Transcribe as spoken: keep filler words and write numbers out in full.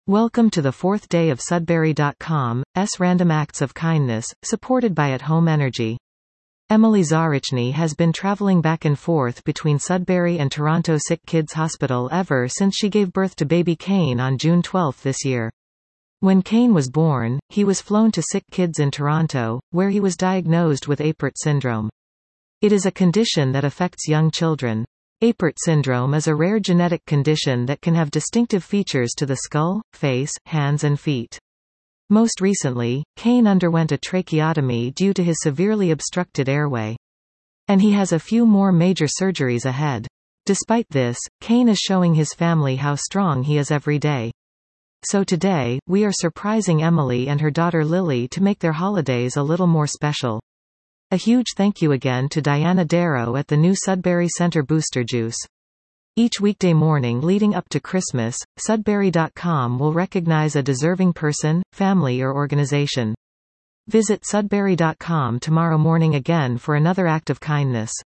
Welcome to the fourth day of Sudbury dot com's Random Acts of Kindness, supported by At Home Energy. Emily Zarichny has been traveling back and forth between Sudbury and Toronto Sick Kids Hospital ever since she gave birth to baby Kane on June twelfth this year. When Kane was born, he was flown to Sick Kids in Toronto, where he was diagnosed with Apert syndrome. It is a condition that affects young children. Apert syndrome is a rare genetic condition that can have distinctive features to the skull, face, hands and feet. Most recently, Kane underwent a tracheotomy due to his severely obstructed airway. And he has a few more major surgeries ahead. Despite this, Kane is showing his family how strong he is every day. So today, we are surprising Emily and her daughter Lily to make their holidays a little more special. A huge thank you again to Diana Darrow at the new Sudbury Center Booster Juice. Each weekday morning leading up to Christmas, Sudbury dot com will recognize a deserving person, family or organization. Visit Sudbury dot com tomorrow morning again for another act of kindness.